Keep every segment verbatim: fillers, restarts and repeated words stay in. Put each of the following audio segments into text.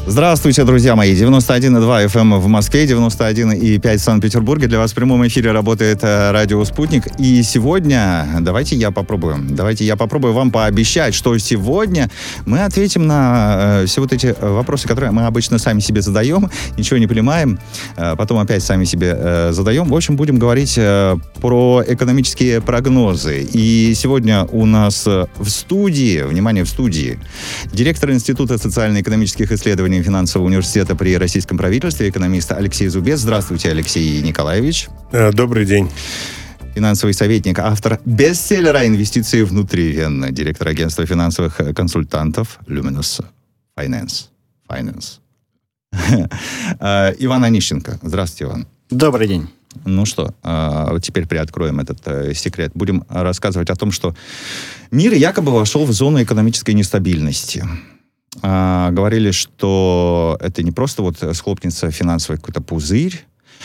Здравствуйте, друзья мои. девяносто один и два эф эм в Москве, девяносто один и пять в Санкт-Петербурге. Для вас в прямом эфире работает радио «Спутник». И сегодня давайте я попробую. Давайте я попробую вам пообещать, что сегодня мы ответим на э, все вот эти вопросы, которые мы обычно сами себе задаем, ничего не понимаем, э, потом опять сами себе э, задаем. В общем, будем говорить э, про экономические прогнозы. И сегодня у нас в студии, внимание, в студии, директор Института социально-экономических исследований финансового университета при российском правительстве, экономист Алексей Зубец. Здравствуйте, Алексей Николаевич. Добрый день. Финансовый советник, автор бестселлера «Инвестиции внутривенно», директор агентства финансовых консультантов Luminous Finance. Finance. Иван Онищенко. Здравствуйте, Иван. Добрый день. Ну что, теперь приоткроем этот секрет. Будем рассказывать о том, что мир якобы вошел в зону экономической нестабильности. А, говорили, что это не просто вот схлопнется финансовый какой-то пузырь,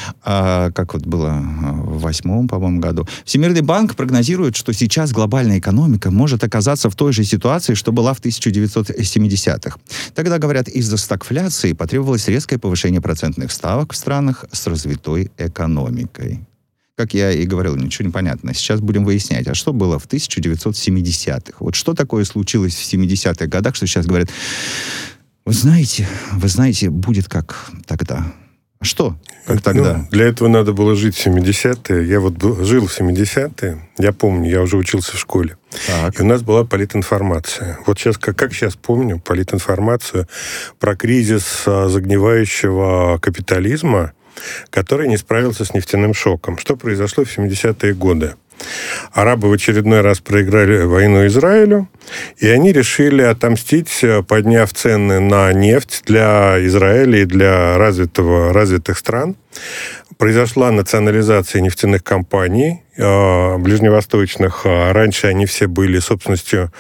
а, как вот было в восьмом, по-моему, году. Всемирный банк прогнозирует, что сейчас глобальная экономика может оказаться в той же ситуации, что была в тысяча девятьсот семидесятых. Тогда, говорят, из-за стагфляции потребовалось резкое повышение процентных ставок в странах с развитой экономикой. Как я и говорил, ничего не понятно. Сейчас будем выяснять, а что было в тысяча девятьсот семидесятых? Вот что такое случилось в семидесятых годах, что сейчас говорят, вы знаете, вы знаете, будет как тогда. А что? Как тогда? Ну, для этого надо было жить в семидесятые. Я вот был, жил в семидесятые. Я помню, я уже учился в школе. Так. И у нас была политинформация. Вот сейчас, как, как сейчас помню, политинформацию про кризис загнивающего капитализма, который не справился с нефтяным шоком. Что произошло в семидесятые годы? Арабы в очередной раз проиграли войну Израилю, и они решили отомстить, подняв цены на нефть для Израиля и для развитого, развитых стран. Произошла национализация нефтяных компаний э, ближневосточных. Раньше они все были собственностью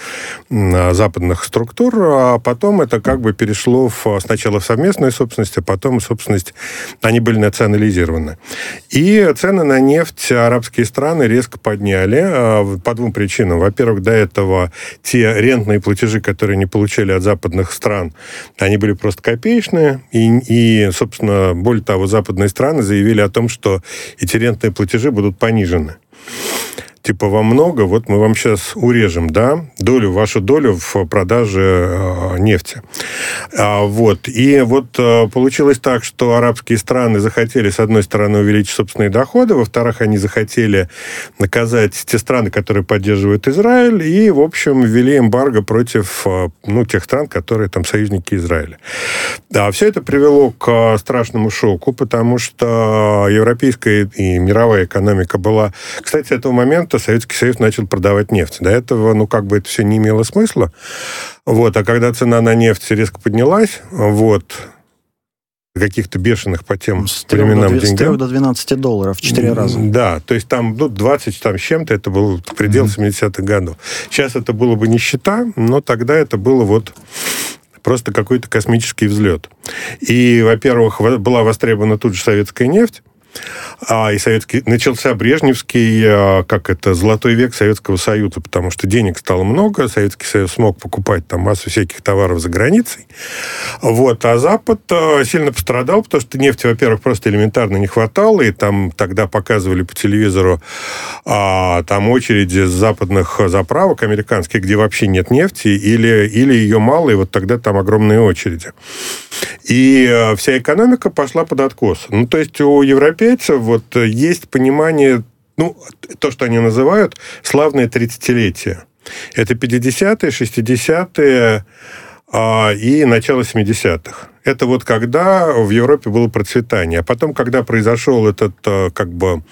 э, западных структур, а потом это как бы перешло в, сначала в совместную собственность, а потом собственность, они были национализированы. И цены на нефть арабские страны резко подняли э, по двум причинам. Во-первых, до этого те рентные платежи, которые они получали от западных стран, они были просто копеечные, и, и собственно, более того, западные страны заявили о том, что эти рентные платежи будут понижены. Типа, вам много, вот мы вам сейчас урежем, да, долю, вашу долю в продаже э, нефти. А, вот. И вот э, получилось так, что арабские страны захотели, с одной стороны, увеличить собственные доходы, во-вторых, они захотели наказать те страны, которые поддерживают Израиль, и, в общем, ввели эмбарго против э, ну, тех стран, которые там союзники Израиля. А все это привело к страшному шоку, потому что европейская и мировая экономика была... Кстати, с этого момента Советский Союз начал продавать нефть. До этого, ну, как бы это все не имело смысла. Вот. А когда цена на нефть резко поднялась, вот, каких-то бешеных по тем с временам деньгам... С трех до двенадцати долларов в четыре раза. Да, то есть там, ну, двадцать там, с чем-то, это был предел mm-hmm. семидесятых годов. Сейчас это было бы нищета, но тогда это было вот... просто какой-то космический взлет. И, во-первых, была востребована тут же советская нефть, а, и советский, начался Брежневский, а, как это, золотой век Советского Союза, потому что денег стало много, Советский Союз смог покупать там массу всяких товаров за границей. Вот, а Запад а, сильно пострадал, потому что нефти, во-первых, просто элементарно не хватало, и там тогда показывали по телевизору а, там очереди с западных заправок американских, где вообще нет нефти, или, или ее мало, и вот тогда там огромные очереди. И а, вся экономика пошла под откос. Ну, то есть у европейцев вот есть понимание, ну, то, что они называют славное тридцатилетие. Это пятидесятые, шестидесятые а, и начало семидесятых. Это вот когда в Европе было процветание. А потом, когда произошел этот, как бы,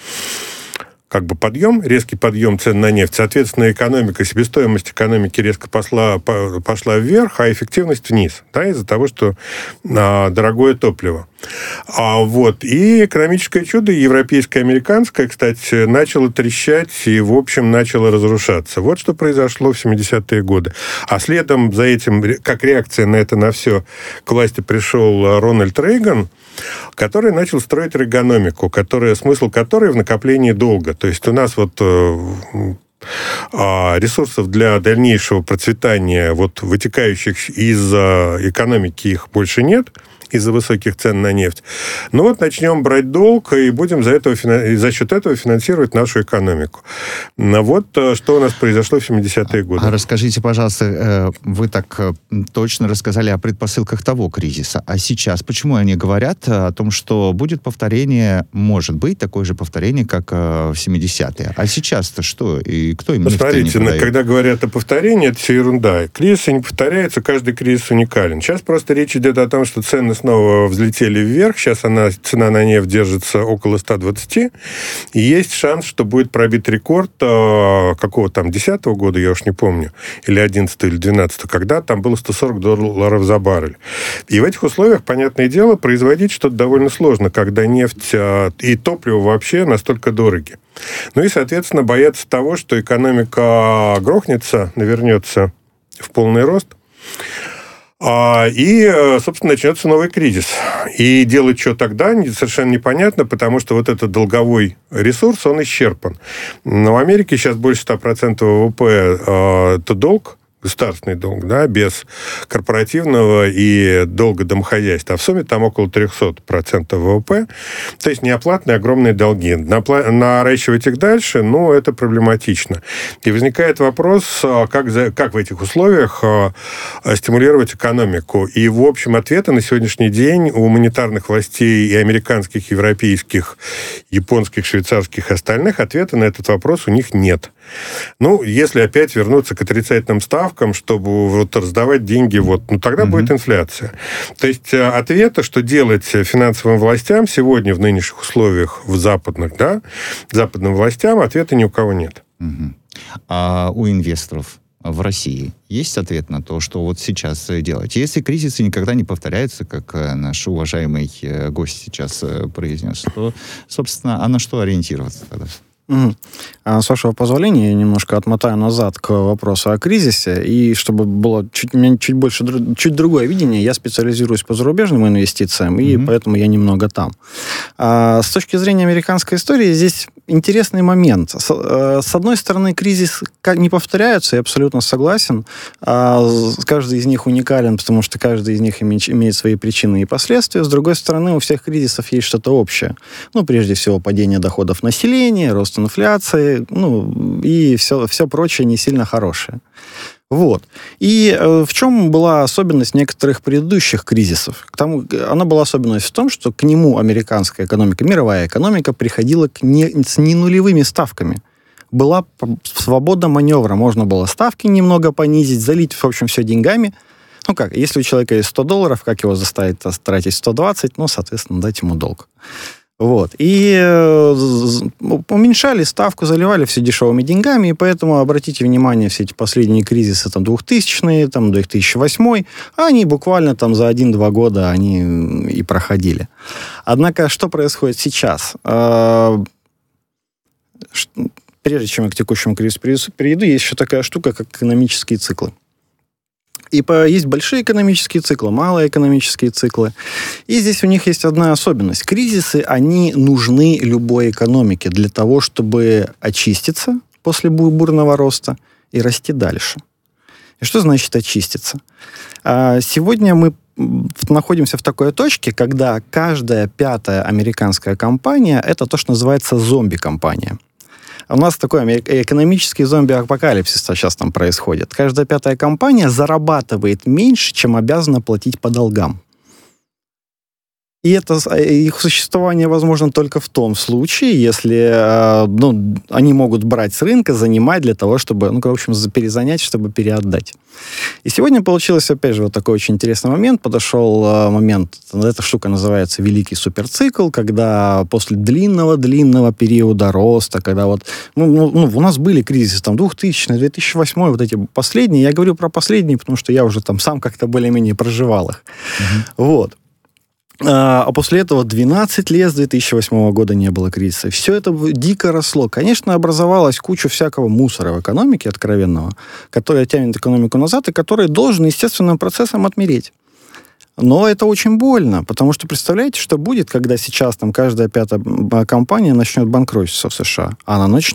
как бы подъем, резкий подъем цен на нефть, соответственно, экономика, себестоимость экономики резко пошла, пошла вверх, а эффективность вниз, да, из-за того, что а, дорогое топливо. А, вот, и экономическое чудо, европейское, американское, кстати, начало трещать и, в общем, начало разрушаться. Вот что произошло в семидесятые годы. А следом за этим, как реакция на это на все, к власти пришел Рональд Рейган, который начал строить рейгономику, которая, смысл которой в накоплении долга. То есть у нас вот а ресурсов для дальнейшего процветания, вот, вытекающих из экономики, их больше нет, из-за высоких цен на нефть. Ну вот начнем брать долг и будем за, этого, за счет этого финансировать нашу экономику. Но вот что у нас произошло в семидесятые годы. А расскажите, пожалуйста, вы так точно рассказали о предпосылках того кризиса. А сейчас почему они говорят о том, что будет повторение, может быть, такое же повторение, как в семидесятые? А сейчас-то что? И кто им нефть-то не Смотрите, продает? когда говорят о повторении, это все ерунда. Кризисы не повторяются, каждый кризис уникален. Сейчас просто речь идет о том, что цены снова взлетели вверх. Сейчас она, цена на нефть держится около ста двадцати. И есть шанс, что будет пробит рекорд э, какого там, десятого года, я уж не помню, или одиннадцатого, или двенадцатого, когда там было сто сорок долларов за баррель. И в этих условиях, понятное дело, производить что-то довольно сложно, когда нефть э, и топливо вообще настолько дороги. Ну и, соответственно, боятся того, что экономика грохнется, навернется в полный рост. И, собственно, начнется новый кризис. И делать что тогда совершенно непонятно, потому что вот этот долговой ресурс, он исчерпан. Но в Америке сейчас больше ста процентов ВВП – это долг, государственный долг, да, без корпоративного и долга домохозяйства. А в сумме там около триста процентов ВВП. То есть неоплатные огромные долги. Напла- наращивать их дальше, ну, это проблематично. И возникает вопрос, как, за, как в этих условиях стимулировать экономику. И, в общем, ответа на сегодняшний день у монетарных властей и американских, европейских, японских, швейцарских и остальных, ответа на этот вопрос у них нет. Ну, если опять вернуться к отрицательным ставкам, чтобы вот раздавать деньги, вот, ну, тогда mm-hmm. будет инфляция. То есть ответа, что делать финансовым властям сегодня в нынешних условиях, в западных, да, западным властям, ответа ни у кого нет. Mm-hmm. А у инвесторов в России есть ответ на то, что вот сейчас делать? Если кризисы никогда не повторяются, как наш уважаемый гость сейчас произнес, то, собственно, а на что ориентироваться тогда? Угу. А с вашего позволения, я немножко отмотаю назад к вопросу о кризисе, и чтобы было чуть, у меня чуть больше, чуть другое видение, я специализируюсь по зарубежным инвестициям, и mm-hmm. поэтому я немного там. А с точки зрения американской истории, здесь интересный момент. С, с одной стороны, кризис не повторяются, я абсолютно согласен. А каждый из них уникален, потому что каждый из них имеет, имеет свои причины и последствия. С другой стороны, у всех кризисов есть что-то общее. Ну, прежде всего, падение доходов населения, рост инфляции, ну, и все, все прочее не сильно хорошее. Вот. И э, в чем была особенность некоторых предыдущих кризисов? К тому, она была особенность в том, что к нему американская экономика, мировая экономика приходила к не, с ненулевыми ставками. Была свобода маневра. Можно было ставки немного понизить, залить, в общем, все деньгами. Ну как, если у человека есть сто долларов, как его заставить тратить сто двадцать? Ну, соответственно, дать ему долг. Вот. И э, уменьшали ставку, заливали все дешевыми деньгами, и поэтому, обратите внимание, все эти последние кризисы, там, двухтысячные, там, две тысячи восьмой, они буквально там за один-два года они и проходили. Однако, что происходит сейчас? Э, прежде чем я к текущему кризису перейду, есть еще такая штука, как экономические циклы. И по, есть большие экономические циклы, малые экономические циклы. И здесь у них есть одна особенность. Кризисы, они нужны любой экономике для того, чтобы очиститься после бурного роста и расти дальше. И что значит очиститься? А сегодня мы находимся в такой точке, когда каждая пятая американская компания – это то, что называется зомби-компания. У нас такой экономический зомби-апокалипсис сейчас там происходит. Каждая пятая компания зарабатывает меньше, чем обязана платить по долгам. И это, их существование возможно только в том случае, если ну, они могут брать с рынка, занимать для того, чтобы, ну, в общем, перезанять, чтобы переотдать. И сегодня получилось, опять же, вот такой очень интересный момент. Подошел момент, эта штука называется великий суперцикл, когда после длинного-длинного периода роста, когда вот, ну, ну, у нас были кризисы, там, двухтысячный, две тысячи восьмой, вот эти последние. Я говорю про последние, потому что я уже там сам как-то более-менее проживал их. Mm-hmm. Вот. А после этого двенадцать лет с две тысячи восьмого года не было кризиса. Все это дико росло. Конечно, образовалась куча всякого мусора в экономике откровенного, который тянет экономику назад и который должен естественным процессом отмереть. Но это очень больно, потому что представляете, что будет, когда сейчас там каждая пятая компания начнет банкротиться в США? Она начнет,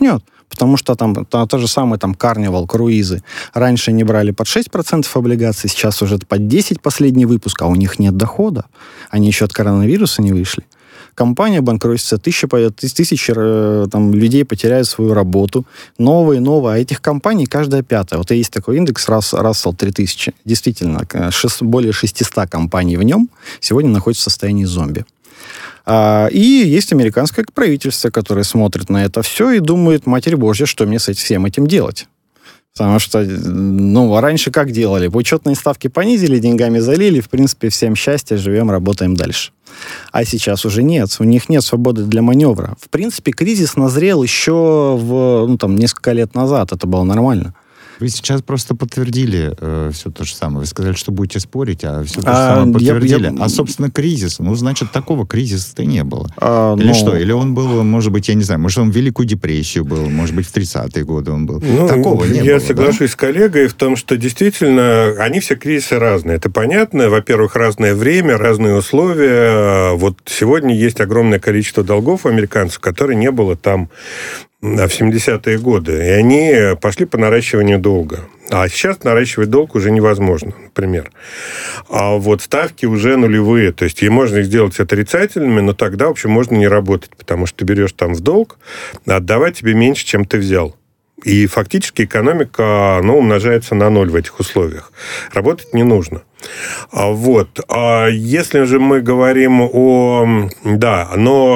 Потому что там то, то же самое, там, Carnival, круизы. Раньше они брали под шесть процентов облигаций, сейчас уже под десять последний выпуск, а у них нет дохода. Они еще от коронавируса не вышли. Компания банкротится, тысячи, тысячи там, людей потеряют свою работу. Новые, новые. А этих компаний каждая пятая. Вот есть такой индекс Russell три тысячи. Действительно, более шестьсот компаний в нем сегодня находятся в состоянии зомби. И есть американское правительство, которое смотрит на это все и думает, Матерь Божья, что мне с всем этим делать? Потому что, ну, раньше как делали? Учетные ставки понизили, деньгами залили, в принципе, всем счастья, живем, работаем дальше. А сейчас уже нет, у них нет свободы для маневра. В принципе, кризис назрел еще в, ну, там, несколько лет назад, это было нормально. Вы сейчас просто подтвердили э, все то же самое. Вы сказали, что будете спорить, а все то же а, самое подтвердили. Я, я... А, собственно, кризис. Ну, значит, такого кризиса-то не было. А, Или ну... что? Или он был, может быть, я не знаю, может, он в Великую депрессию был, может быть, в тридцатые годы он был. Ну, такого не я было. Я соглашусь да? с коллегой в том, что действительно они все кризисы разные. Это понятно. Во-первых, разное время, разные условия. Вот сегодня есть огромное количество долгов у американцев, которые не было там в семидесятые годы. И они пошли по наращиванию долга. А сейчас наращивать долг уже невозможно, например. А вот ставки уже нулевые. То есть, и можно их сделать отрицательными, но тогда, в общем, можно не работать, потому что ты берешь там в долг, а отдавать тебе меньше, чем ты взял. И фактически экономика, ну, умножается на ноль в этих условиях. Работать не нужно. Вот. А если же мы говорим о... Да,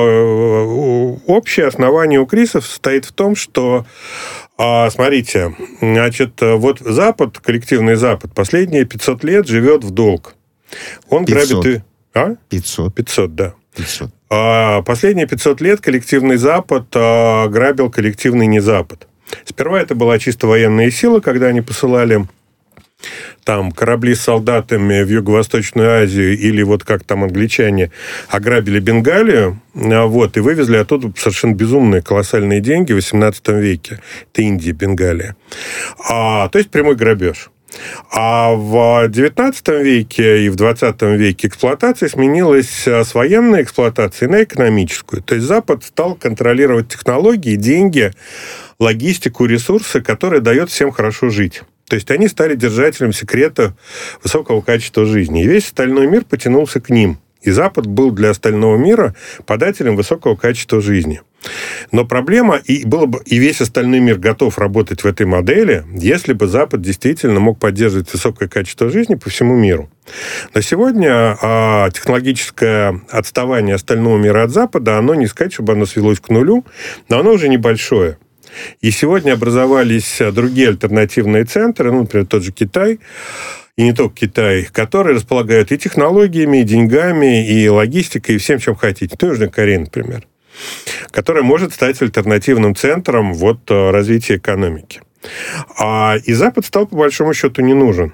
но общее основание у кризисов состоит в том, что, смотрите, значит, вот Запад, коллективный Запад, последние пятьсот лет живет в долг. Он пятьсот. грабит... А? пятьсот. пятьсот, да. пятьсот. А последние пятьсот лет коллективный Запад грабил коллективный незапад. Сперва это была чисто военная сила, когда они посылали там корабли с солдатами в Юго-Восточную Азию, или вот как там англичане ограбили Бенгалию, вот, и вывезли оттуда совершенно безумные колоссальные деньги в восемнадцатом веке. Это Индия, Бенгалия. А, то есть прямой грабеж. А в девятнадцатом веке и в двадцатом веке эксплуатация сменилась с военной эксплуатации на экономическую. То есть Запад стал контролировать технологии, деньги, логистику, ресурсы, которые дают всем хорошо жить. То есть они стали держателем секрета высокого качества жизни. И весь остальной мир потянулся к ним. И Запад был для остального мира подателем высокого качества жизни. Но проблема, и, было бы, и весь остальной мир готов работать в этой модели, если бы Запад действительно мог поддерживать высокое качество жизни по всему миру. Но сегодня а, технологическое отставание остального мира от Запада, оно не сказать, чтобы оно свелось к нулю, но оно уже небольшое. И сегодня образовались другие альтернативные центры, ну, например, тот же Китай, и не только Китай, которые располагают и технологиями, и деньгами, и логистикой, и всем, чем хотите. Южная Корея, например, которая может стать альтернативным центром вот, развития экономики. А, и Запад стал, по большому счету, не нужен.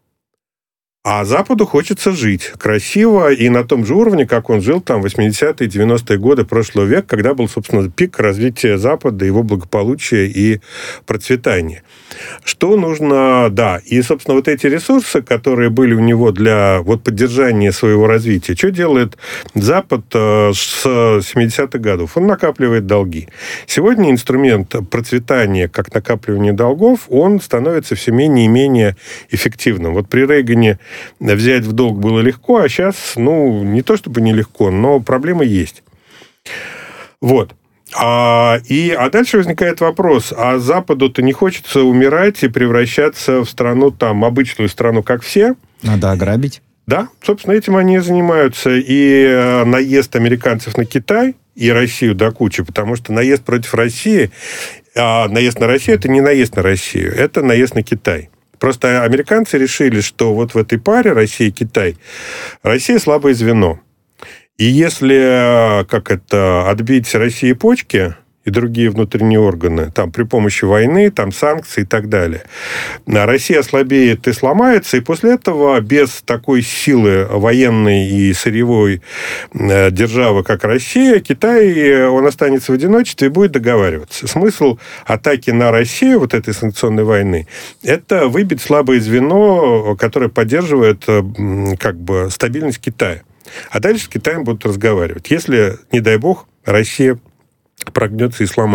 А Западу хочется жить красиво и на том же уровне, как он жил там в восьмидесятые, девяностые годы прошлого века, когда был, собственно, пик развития Запада, его благополучия и процветания. Что нужно... Да, и, собственно, вот эти ресурсы, которые были у него для вот, поддержания своего развития, что делает Запад с семидесятых годов? Он накапливает долги. Сегодня инструмент процветания, как накапливание долгов, он становится все менее и менее эффективным. Вот при Рейгане взять в долг было легко, а сейчас, ну, не то чтобы нелегко, но проблемы есть. Вот. А, и, а дальше возникает вопрос, а Западу-то не хочется умирать и превращаться в страну, там, обычную страну, как все? Надо ограбить. Да, собственно, этим они и занимаются. И наезд американцев на Китай и Россию до кучи, потому что наезд против России, а наезд на Россию – это не наезд на Россию, это наезд на Китай. Просто американцы решили, что вот в этой паре Россия и Китай, Россия слабое звено. И если, как это, отбить России почки и другие внутренние органы, там, при помощи войны, там, санкций и так далее, Россия ослабеет и сломается, и после этого без такой силы военной и сырьевой державы, как Россия, Китай, он останется в одиночестве и будет договариваться. Смысл атаки на Россию, вот этой санкционной войны, это выбить слабое звено, которое поддерживает, как бы, стабильность Китая. А дальше с Китаем будут разговаривать. Если, не дай бог, Россия прогнется и сломается.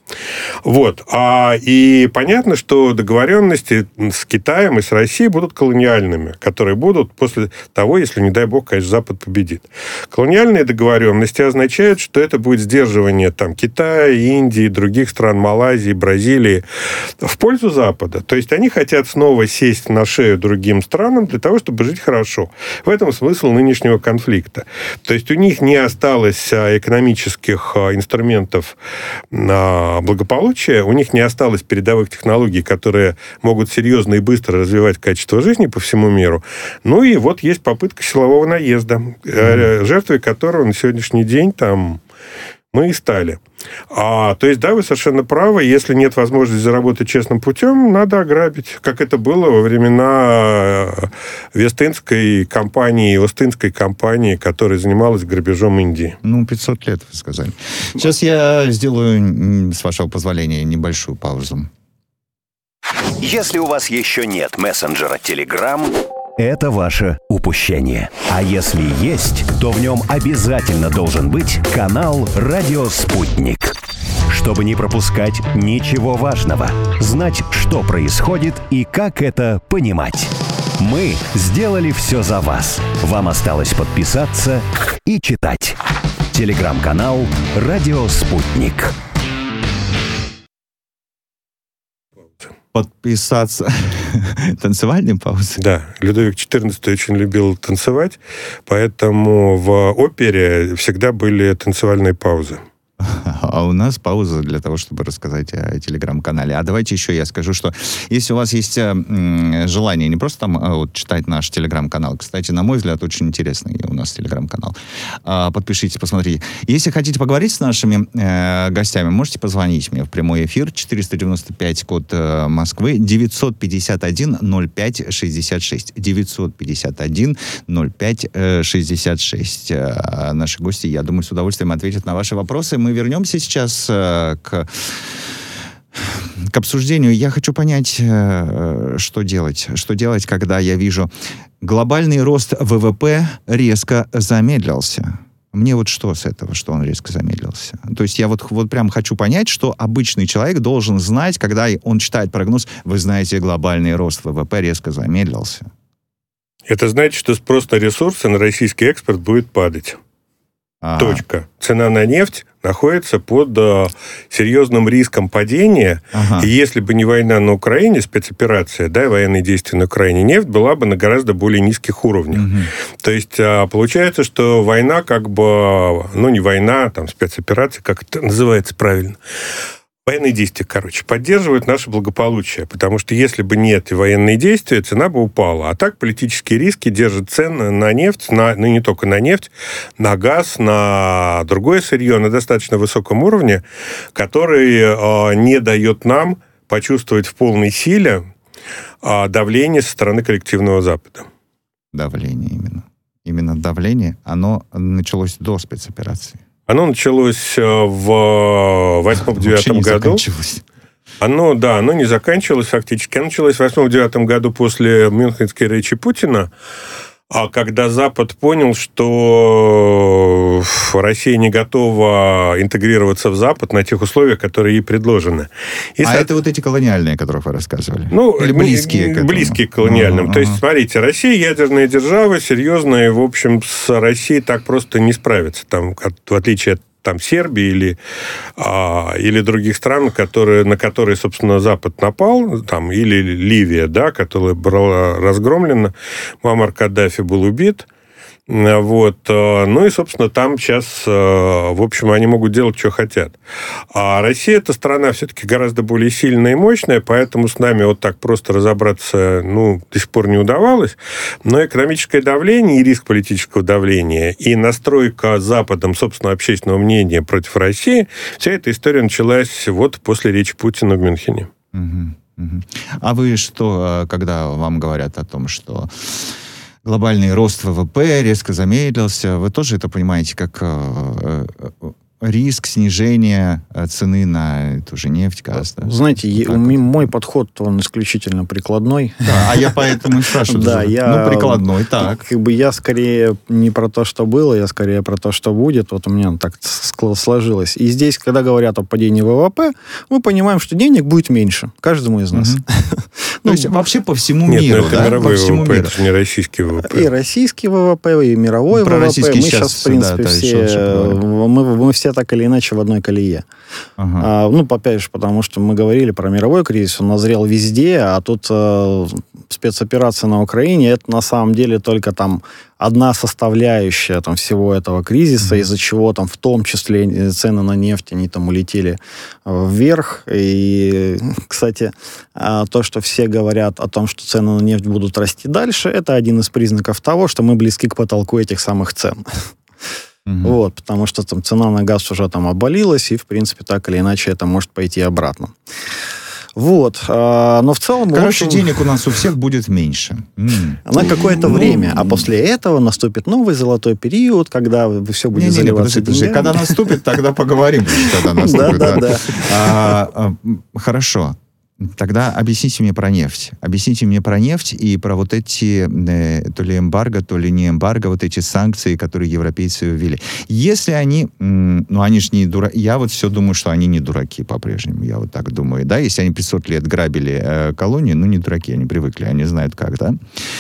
Вот. А, и понятно, что договоренности с Китаем и с Россией будут колониальными, которые будут после того, если, не дай бог, конечно, Запад победит. Колониальные договоренности означают, что это будет сдерживание там, Китая, Индии, других стран, Малайзии, Бразилии в пользу Запада. То есть они хотят снова сесть на шею другим странам для того, чтобы жить хорошо. В этом смысл нынешнего конфликта. То есть у них не осталось экономических инструментов на благополучие, у них не осталось передовых технологий, которые могут серьезно и быстро развивать качество жизни по всему миру. Ну и вот есть попытка силового наезда, mm-hmm. жертвой которого на сегодняшний день там мы и стали. А, то есть, да, вы совершенно правы, если нет возможности заработать честным путем, надо ограбить, как это было во времена Вест-Индской компании, Ост-Индской компании, которая занималась грабежом Индии. Ну, пятьсот лет, вы сказали. Сейчас я сделаю, с вашего позволения, небольшую паузу. Если у вас еще нет мессенджера Telegram, это ваше упущение. А если есть, то в нем обязательно должен быть канал «Радио Спутник». Чтобы не пропускать ничего важного, знать, что происходит и как это понимать. Мы сделали все за вас. Вам осталось подписаться и читать. Телеграм-канал «Радио Спутник». Подписаться. Танцевальные паузы? Да. Людовик четырнадцатый очень любил танцевать, поэтому в опере всегда были танцевальные паузы. А у нас пауза для того, чтобы рассказать о телеграм-канале. А давайте еще я скажу, что если у вас есть э, желание не просто там э, вот, читать наш телеграм-канал, кстати, на мой взгляд, очень интересный у нас телеграм-канал, э, подпишитесь, посмотрите. Если хотите поговорить с нашими э, гостями, можете позвонить мне в прямой эфир четыреста девяносто пять, код э, Москвы, девятьсот пятьдесят один ноль пять шестьдесят шесть. девятьсот пятьдесят один ноль пять шестьдесят шесть. Э, наши гости, я думаю, с удовольствием ответят на ваши вопросы. Мы вернемся сейчас э, к, к обсуждению. Я хочу понять, э, что делать. Что делать, когда я вижу глобальный рост ВВП резко замедлился. Мне вот что с этого, что он резко замедлился? То есть я вот, вот прям хочу понять, что обычный человек должен знать, когда он читает прогноз, вы знаете, глобальный рост ВВП резко замедлился. Это значит, что спрос на ресурсы, на российский экспорт будет падать. Ага. Точка. Цена на нефть находится под э, серьезным риском падения. Ага. И если бы не война на Украине, спецоперация, да, военные действия на Украине, нефть была бы на гораздо более низких уровнях. Угу. То есть э, получается, что война как бы, ну не война, там спецоперация, как это называется правильно, военные действия, короче, поддерживают наше благополучие, потому что если бы нет военные действия, цена бы упала. А так политические риски держат цены на нефть, на, ну не только на нефть, на газ, на другое сырье на достаточно высоком уровне, который э, не дает нам почувствовать в полной силе э, давление со стороны коллективного Запада. Давление именно. Именно давление, оно началось до спецоперации. Оно началось в восьмом-девятом году. Оно, да, оно не заканчивалось фактически. Оно началось в восьмом-девятом году после Мюнхенской речи Путина, а когда Запад понял, что Россия не готова интегрироваться в Запад на тех условиях, которые ей предложены. И а со... это вот эти колониальные, о которых вы рассказывали? Ну, или близкие к этому? Близкие к колониальным. Uh-huh. То есть, смотрите, Россия ядерная держава, серьезная, и, в общем, с Россией так просто не справится. Там, в отличие от там, Сербии или, а, или других стран, которые, на которые, собственно, Запад напал, там, или Ливия, да, которая была разгромлена, Муаммар Каддафи был убит. Вот. Ну и, собственно, там сейчас, в общем, они могут делать, что хотят. А Россия – это страна все-таки гораздо более сильная и мощная, поэтому с нами вот так просто разобраться, ну, до сих пор не удавалось. Но экономическое давление и риск политического давления, и настройка Западом собственного общественного мнения против России, вся эта история началась вот после речи Путина в Мюнхене. Угу, угу. А вы что, когда вам говорят о том, что глобальный рост ВВП резко замедлился. Вы тоже это понимаете как э, риск снижения цены на эту же нефть, газ. Да? Знаете, вот мой вот. подход, он исключительно прикладной. Да, а я поэтому и спрашиваю. Да, я... Ну, прикладной, так. Как бы я скорее не про то, что было, я скорее про то, что будет. Вот у меня так сложилось. И здесь, когда говорят о падении ВВП, мы понимаем, что денег будет меньше каждому из нас. То есть вообще по всему миру, да? Нет, это мировой ВВП, это же не российский ВВП. И российский ВВП, и мировой ВВП. Мы сейчас, в принципе, все... Мы все так или иначе в одной колее. Ага. А, ну, опять же, потому что мы говорили про мировой кризис, он назрел везде, а тут э, спецоперация на Украине, это на самом деле только там одна составляющая там, всего этого кризиса, mm-hmm. из-за чего там в том числе цены на нефть, они там улетели вверх. И, кстати, то, что все говорят о том, что цены на нефть будут расти дальше, это один из признаков того, что мы близки к потолку этих самых цен. Mm-hmm. Вот, потому что там цена на газ уже там обвалилась, и, в принципе, так или иначе это может пойти обратно. Вот, а, но в целом... Короче, общем, денег у нас у всех будет меньше. Mm. На какое-то mm. время, а после этого наступит новый золотой период, когда все будет не, заливаться не, не, подожди, когда наступит, тогда поговорим, когда наступит. Да-да-да. Хорошо. Тогда объясните мне про нефть. Объясните мне про нефть и про вот эти, э, то ли эмбарго, то ли не эмбарго, вот эти санкции, которые европейцы ввели. Если они, м, ну они же не дураки, я вот все думаю, что они не дураки по-прежнему, я вот так думаю, да, если они пятьсот лет грабили э, колонию, ну не дураки, они привыкли, они знают как, да.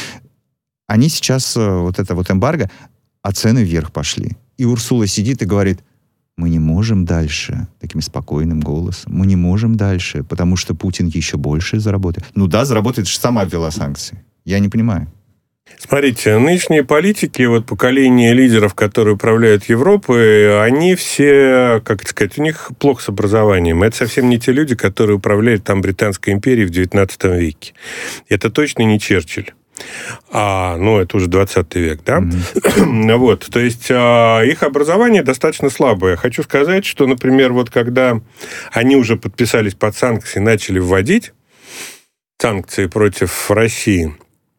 Они сейчас, э, вот это вот эмбарго, а цены вверх пошли. И Урсула сидит и говорит: мы не можем дальше, таким спокойным голосом, мы не можем дальше, потому что Путин еще больше заработает. Ну да, заработает, же сама ввела санкции. Я не понимаю. Смотрите, нынешние политики, вот поколение лидеров, которые управляют Европой, они все, как сказать, у них плохо с образованием. Это совсем не те люди, которые управляли там Британской империей в девятнадцатом веке. Это точно не Черчилль. А, ну, это уже двадцатый век, да? Mm-hmm. Вот, то есть а, их образование достаточно слабое. Хочу сказать, что, например, вот когда они уже подписались под санкции, начали вводить санкции против России,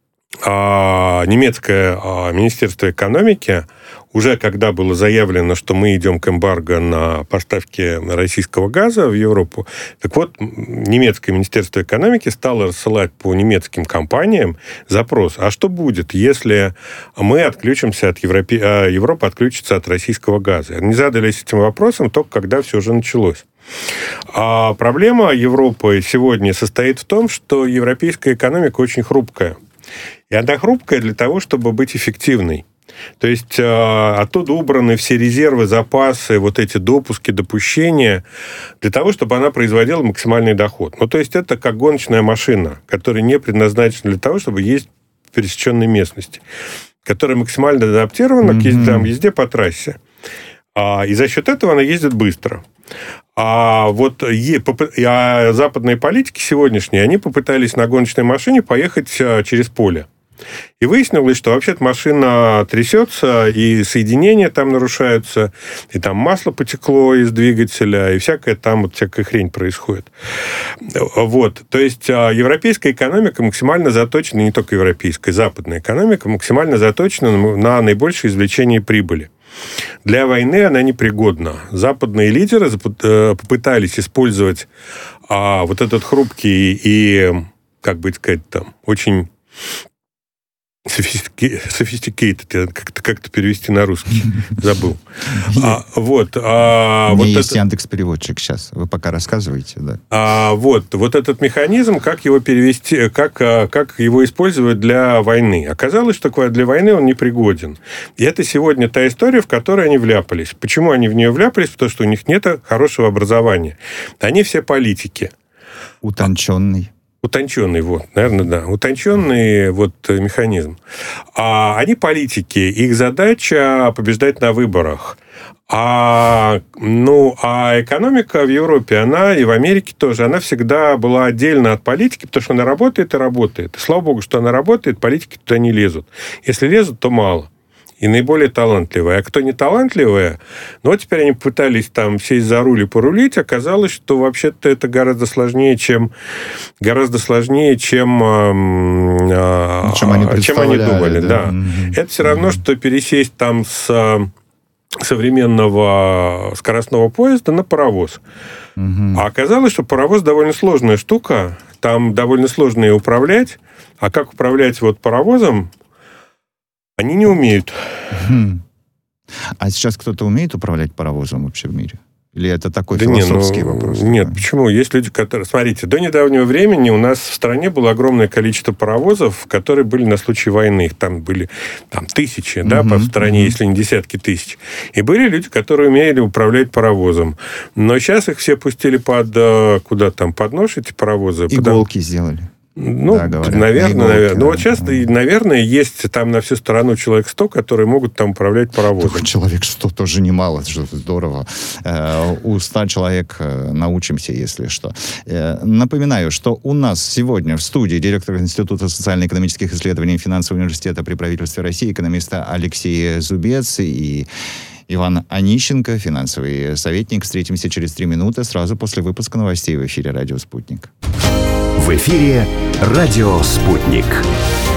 а, немецкое а, Министерство экономики, уже когда было заявлено, что мы идем к эмбарго на поставки российского газа в Европу, так вот, немецкое Министерство экономики стало рассылать по немецким компаниям запрос: а что будет, если мы отключимся от Европы, а Европа отключится от российского газа? Они задались этим вопросом только когда все уже началось. А проблема Европы сегодня состоит в том, что европейская экономика очень хрупкая. И она хрупкая для того, чтобы быть эффективной. То есть э, оттуда убраны все резервы, запасы, вот эти допуски, допущения, для того, чтобы она производила максимальный доход. Ну, то есть это как гоночная машина, которая не предназначена для того, чтобы ездить в пересеченной местности, которая максимально адаптирована mm-hmm. к езде, там, езде по трассе. А, и за счет этого она ездит быстро. А вот е, а западные политики сегодняшние, они попытались на гоночной машине поехать через поле. И выяснилось, что вообще-то машина трясется, и соединения там нарушаются, и там масло потекло из двигателя, и всякая там вот всякая хрень происходит. Вот. То есть европейская экономика максимально заточена, не только европейская, западная экономика максимально заточена на наибольшее извлечение прибыли. Для войны она непригодна. Западные лидеры попытались использовать а, вот этот хрупкий и, как бы сказать, там, очень sophisticated, как-то, как-то перевести на русский, забыл. А, вот, а, У меня вот есть это... Яндекс.Переводчик сейчас, вы пока рассказываете, да. А, вот, вот этот механизм, как его перевести, как, как его использовать для войны. Оказалось, что для войны он непригоден. И это сегодня та история, в которой они вляпались. Почему они в нее вляпались? Потому что у них нет хорошего образования. Они все политики. Утонченный. Утонченный, вот, наверное, да. Утонченный вот механизм. А они политики, их задача побеждать на выборах. А, ну, а экономика в Европе, она и в Америке тоже, она всегда была отдельно от политики, потому что она работает и работает. И слава богу, что она работает, политики туда не лезут. Если лезут, то мало. И наиболее талантливые. А кто не талантливые, ну, вот теперь они пытались там сесть за руль и порулить, оказалось, что вообще-то это гораздо сложнее, чем гораздо сложнее, чем, э, чем, они, чем они думали. Да. Да. Mm-hmm. Это все равно, что пересесть там с современного скоростного поезда на паровоз. Угу. А оказалось, что паровоз довольно сложная штука, там довольно сложно ее управлять, а как управлять вот паровозом, они не умеют. Угу. А сейчас кто-то умеет управлять паровозом вообще в мире? Или это такой да философский не, ну, вопрос? Нет, такой? Почему? Есть люди, которые... Смотрите, до недавнего времени у нас в стране было огромное количество паровозов, которые были на случай войны. Их там были там, тысячи, uh-huh, да, по стране, uh-huh. если не десятки тысяч. И были люди, которые умели управлять паровозом. Но сейчас их все пустили под... Куда там? Под нож эти паровозы? Иголки под... сделали. Ну, да, говорят, наверное, иголки, наверное. Да. Ну, вот сейчас, mm. наверное, есть там на всю страну человек сто, которые могут там управлять паровозом. Только человек сто тоже немало, это здорово. Э, у ста человек научимся, если что. Э, напоминаю, что у нас сегодня в студии директор Института социально-экономических исследований Финансового университета при правительстве России, экономиста Алексей Зубец и Иван Онищенко, финансовый советник. Встретимся через три минуты, сразу после выпуска новостей в эфире «Радио Спутник». В эфире «Радио Спутник».